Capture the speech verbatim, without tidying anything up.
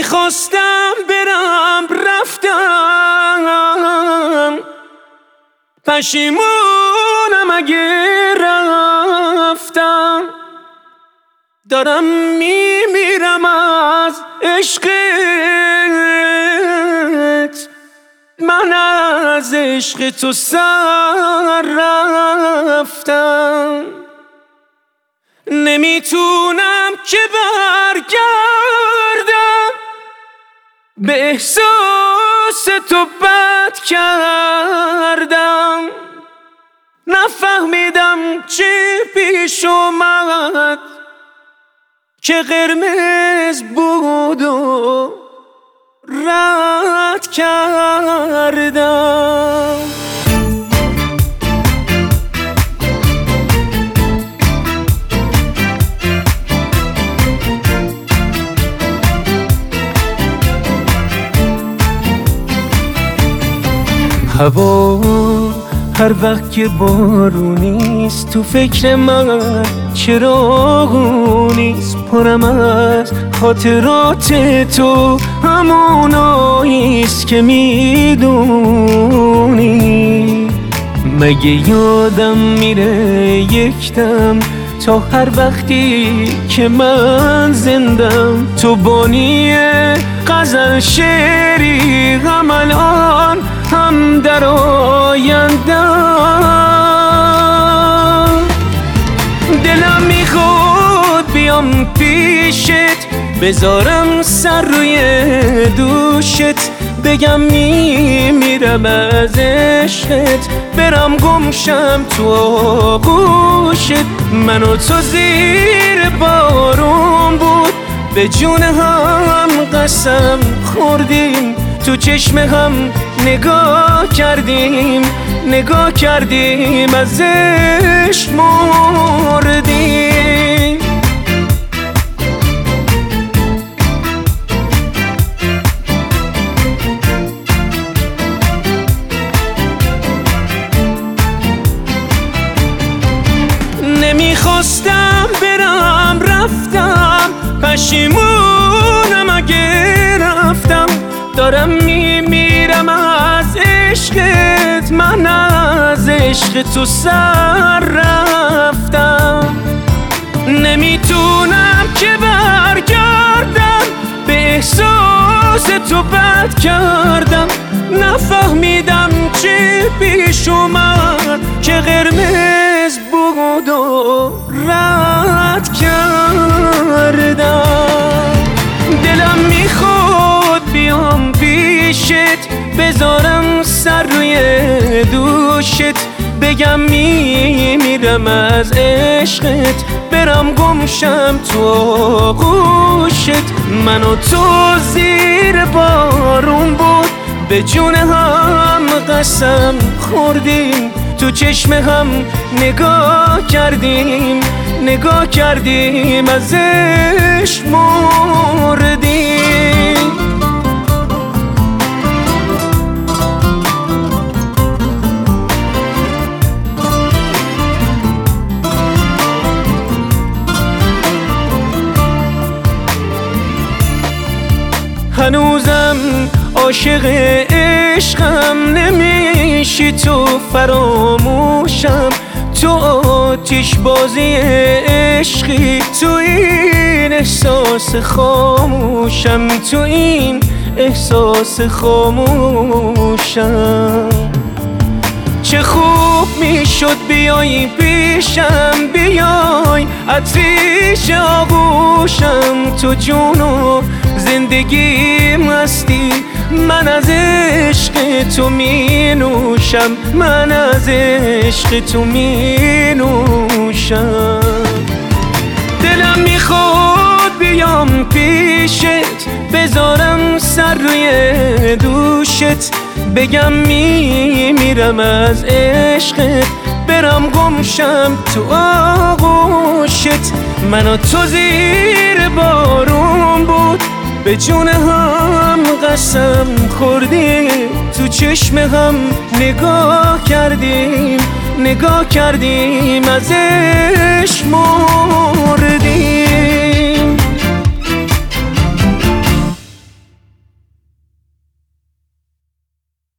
نمیخواستم برم رفتم، پشیمونم اگه رفتم. دارم میمیرم از عشقت، من از عشق تو سر رفتم. نمیتونم که برگردم، به احساس تو بد کردم. نفهمیدم چی پیش اومد که قرمز بود و رد کردم. هوا هر وقت که بارونیست تو فکر من چراغونیست، پرم از خاطرات تو هموناییست که میدونی. مگه یادم میره یک دم تا هر وقتی که من زندم، تو بانی غزل شعری هم الان هم در آیندم. دلم میخواد بیام پیشت، بذارم سر روی دوشت، بگم میمیرم از عشقت، برم گمشم تو آغوشت. من و تو زیر بارون بود، به جون هم قسم خوردیم، تو چشم هم نگاه کردیم، نگاه کردیم از عشق مردیم. نمیخواستم برم رفتم، پشیمونم اگه رفتم. دارم میمیرم از عشقت، من از عشق تو سر رفتم. نمیتونم که برگردم، به احساس تو بد کردم. نفهمیدم چی پیش اومد که قرمز بود و رد کردم. دلم میخواد بیام پیشت، بذارم سر روی دوشت، بگم میمیرم از عشقت، برم گمشم تو آغوشت. من و تو زیر بارون بود، به جون هم قسم خوردیم، تو چشم هم نگاه کردیم، نگاه کردیم از عشق مردیم. هنوزم عاشق عشقم، نمیشی تو فراموشم. تو آتیش بازی عشقی، تو این احساس خاموشم، تو این احساس خاموشم. چه خوب میشد بیای پیشم، بیای عطریش آغوشم. تو جون و زندگی مستی، من از عشق تو می نوشم، من از عشق تو می نوشم. دلم میخواد بیام پیشت، بذارم سر روی دوشت، بگم میمیرم از عشقت، برم گمشم تو آغوشت. من و تو زیر بارون بود، به جون هم قسم خوردیم، تو چشم هم نگاه کردیم، نگاه کردیم از عشق مردیم.